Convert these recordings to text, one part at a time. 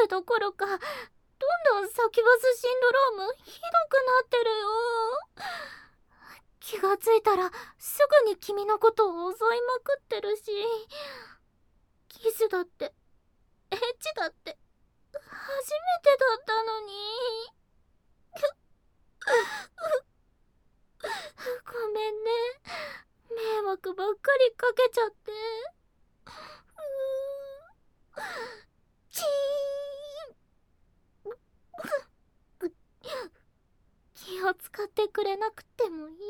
るどころか、どんどんサキュバスシンドロームひどくなってるよ。気がついたらすぐに君のことを襲いまくってるし、キスだってエッチだって初めてだったのに。ごめんね、迷惑ばっかりかけちゃって。チーン。気を使ってくれなくてもいいよ。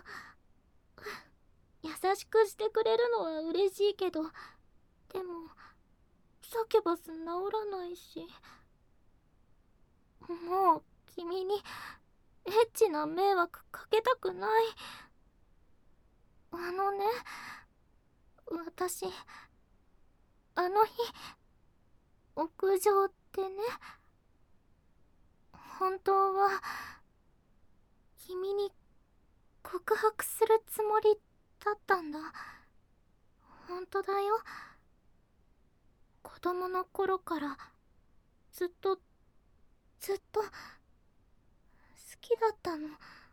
優しくしてくれるのは嬉しいけど、でもサキュバス治らないし、もう君にエッチな迷惑かけたくない。あのね、私あの日屋上でね、本当は君に告白するつもりだったんだ。本当だよ。子供の頃からずっとずっと好きだったの。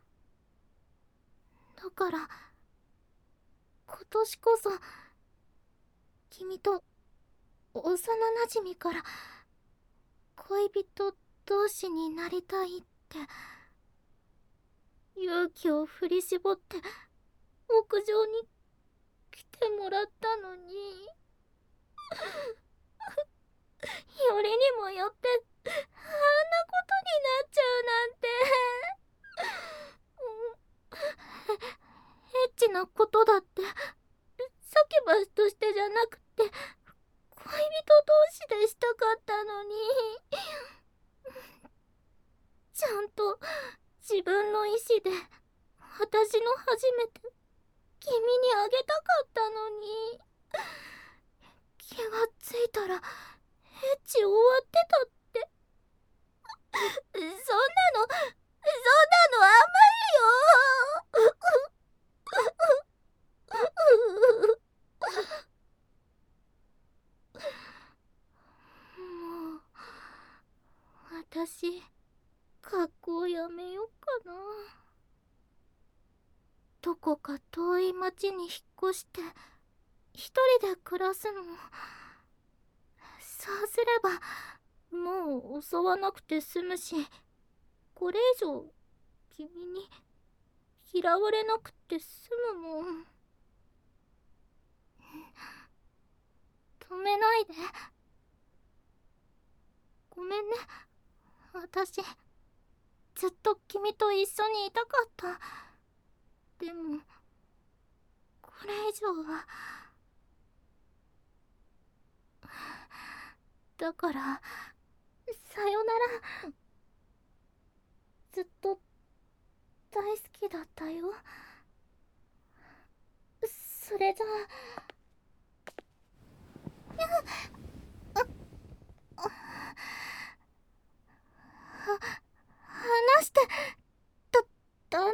だから今年こそ君と幼馴染から恋人同士になりたいって勇気を振り絞って屋上に来てもらったのに、よりにもよってあんなことになっちゃうなんて。エッチなことだってサキュバスとしてじゃなくて恋人同士でしたかったのに、ちゃんと自分の意志で私の初めて君にあげたかったのに、気がついたらエッチ終わってたって。そんなのあんまりよ。もう私学校やめようかな。どこか遠い町に引っ越して一人で暮らすの。そうすればもう襲わなくて済むし、これ以上君に嫌われなくて済むもん。止めないで。ごめんね。私ずっと君と一緒にいたかった。でもこれ以上は。だからさよなら。ずっと大好きだったよ。それじゃ話してダメ。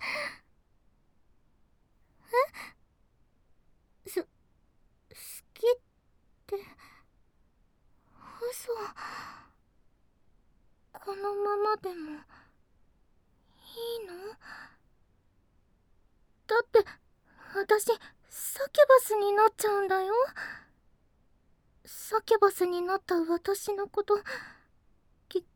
好きって嘘。このままでもいいの？だって私サキュバスになっちゃうんだよ。サキュバスになった私のこと嫌い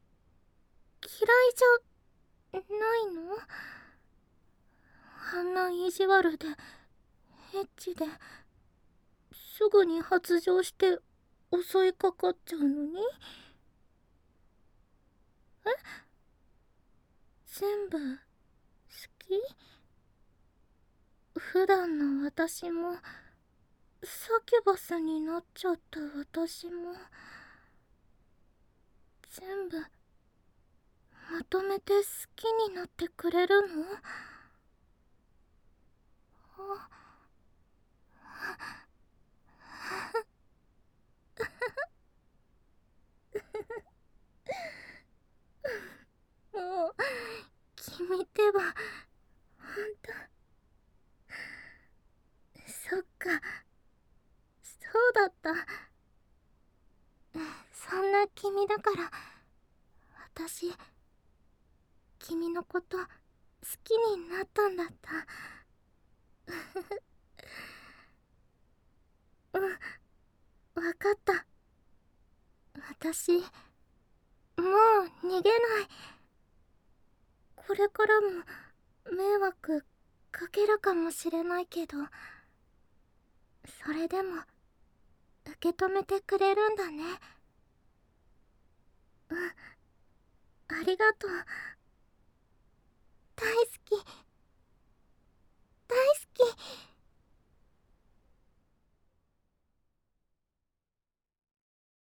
じゃないの？あんな意地悪でエッチですぐに発情して襲いかかっちゃうのに。え、全部好き？普段の私もサキュバスになっちゃった私も全部まとめて好きになってくれるの？あ、もう君ってばほんと。そっか、そうだった。そんな君だから、私君のこと好きになったんだった。うん、わかった。私もう逃げない。これからも迷惑かけるかもしれないけど、それでも受け止めてくれるんだね。うん、ありがとう。大好き、大好き。